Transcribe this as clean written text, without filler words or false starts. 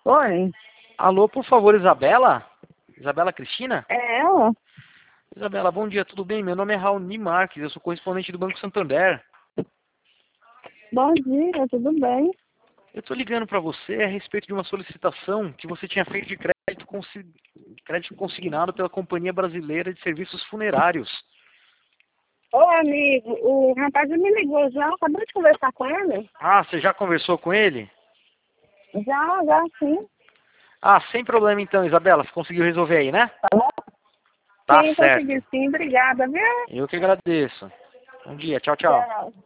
Oi, Alô, por favor, Isabela? Isabela Cristina? é ela? Isabela, bom dia, tudo bem? Meu nome é Raoni Marques, eu sou correspondente do Banco Santander. Bom dia, tudo bem? Eu estou ligando para você a respeito de uma solicitação que você tinha feito de crédito consignado pela Companhia Brasileira de Serviços Funerários. Ô, amigo, o rapaz me ligou já, acabei de conversar com ele? Ah, você já conversou com ele? Já, sim. Ah, sem problema então, Isabela, você conseguiu resolver aí, né? Tá bom? Tá Sim, consegui certo. sim, obrigada, viu? Eu que agradeço. Bom dia, tchau, tchau. Tchau.